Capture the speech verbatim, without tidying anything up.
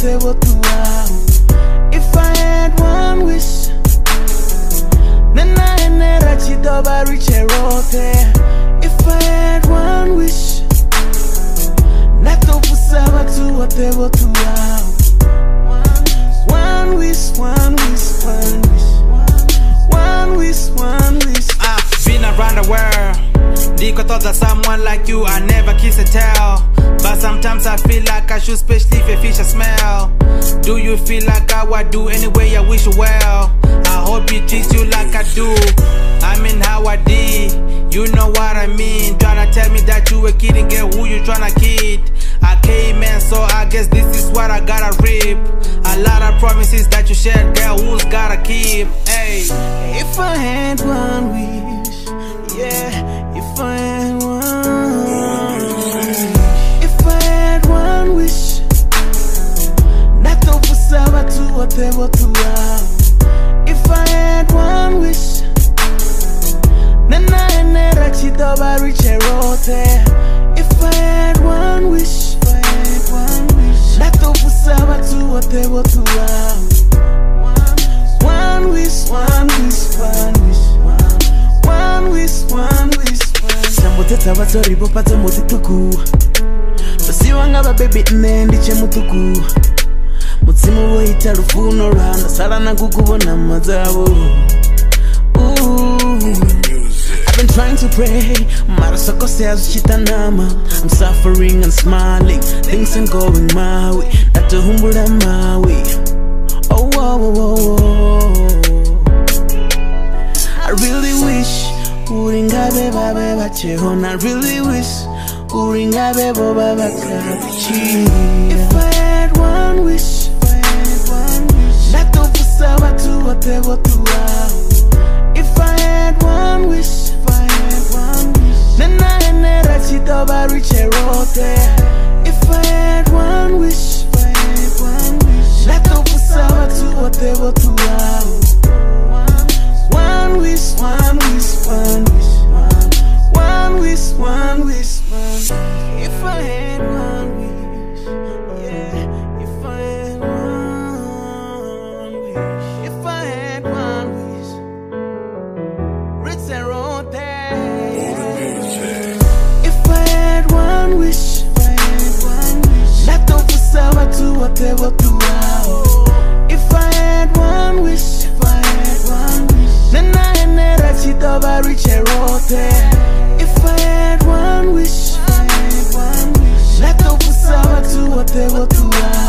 wote wote wao. If I had one wish, nena enera chidoba richerote. If I had one wish, nato pusaba tu wote wote wao. One wish, one wish, one wish, one wish, one wish. I've been around the world. Diko thought that someone like you I never kiss and tell. But sometimes I feel like I should, especially if a fish I smell. Do you feel like I would do anyway? I wish you well. I hope he treats you like I do. I mean how I did. You know what I mean. Tryna tell me that you were kidding, girl, who you tryna kid? I came in, so I guess this is what I gotta rip. A lot of promises that you shared, girl, who's gotta keep? Hey. If I had one wish, yeah, if I had one wish, if I had one wish, nato pusaba tu wote wote wao. If I had one wish, nena enera chidoba richerote. If I had one wish, if I had one wish, nato pusaba tu wote wote wao. One wish, one wish, one wish, one wish, one wish. Samoteta batori bopato mutituku. Basi wanga ba baby nendi che mutuku. Mutsimu wo itarufuno rana sala na kukubona mazabo. I've been trying to pray, marasoko says chitanama. I'm suffering and smiling, things ain't going my way. Nato humbura my way. Oh, oh, oh, oh. I really wish uringabe babe bachehon. I really wish uringabe boba bakachi. If I had one wish, if I had one wish, nato pusaba tu wote wote wao. If I had one wish, if I had one wish, nena enera chidoba richerote. If I had one wish, if I had one wish, nato pusaba tu wote wote wao. One wish, one wish, one wish, one wish, one wish, one wish. If I had one wish, yeah, if I had one wish, if I had one wish, richerote. If I had one wish, if I had one wish, nato pusaba tu wote wote wao. If I had one wish, if I had one wish, nena enera chidoba richerote. If I had one wish, if I had one wish, nato pusaba tu wote wote wao.